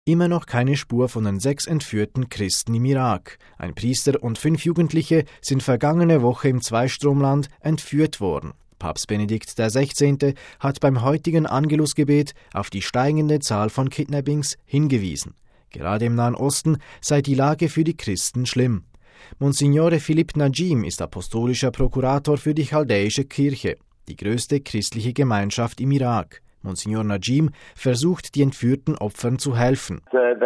Immer noch keine Spur von den 6 entführten Christen im Irak. Ein Priester und 5 Jugendliche sind vergangene Woche im Zweistromland entführt worden. Papst Benedikt XVI. Hat beim heutigen Angelusgebet auf die steigende Zahl von Kidnappings hingewiesen. Gerade im Nahen Osten sei die Lage für die Christen schlimm. Monsignore Philipp Najim ist apostolischer Prokurator für die Chaldäische Kirche, die größte christliche Gemeinschaft im Irak. Monsignor Najim versucht, die entführten Opfern zu helfen.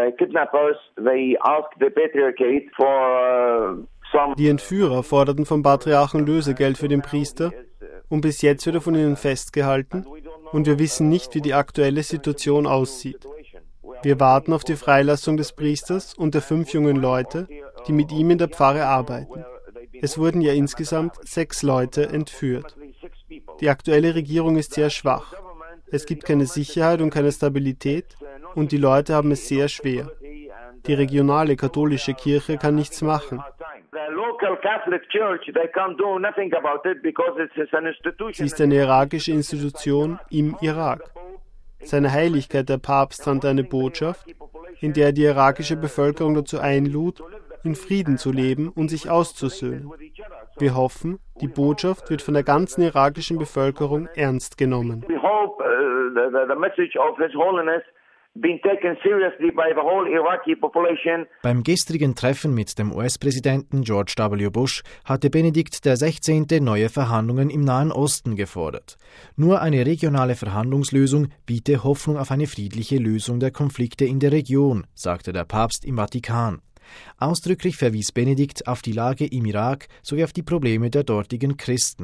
Die Entführer forderten vom Patriarchen Lösegeld für den Priester und bis jetzt wird er von ihnen festgehalten und wir wissen nicht, wie die aktuelle Situation aussieht. Wir warten auf die Freilassung des Priesters und der 5 jungen Leute, die mit ihm in der Pfarre arbeiten. Es wurden ja insgesamt 6 Leute entführt. Die aktuelle Regierung ist sehr schwach. Es gibt keine Sicherheit und keine Stabilität und die Leute haben es sehr schwer. Die regionale katholische Kirche kann nichts machen. Sie ist eine irakische Institution im Irak. Seine Heiligkeit der Papst sandte eine Botschaft, in der er die irakische Bevölkerung dazu einlud, in Frieden zu leben und sich auszusöhnen. Wir hoffen, die Botschaft wird von der ganzen irakischen Bevölkerung ernst genommen. Beim gestrigen Treffen mit dem US-Präsidenten George W. Bush hatte Benedikt XVI. Neue Verhandlungen im Nahen Osten gefordert. Nur eine regionale Verhandlungslösung biete Hoffnung auf eine friedliche Lösung der Konflikte in der Region, sagte der Papst im Vatikan. Ausdrücklich verwies Benedikt auf die Lage im Irak sowie auf die Probleme der dortigen Christen.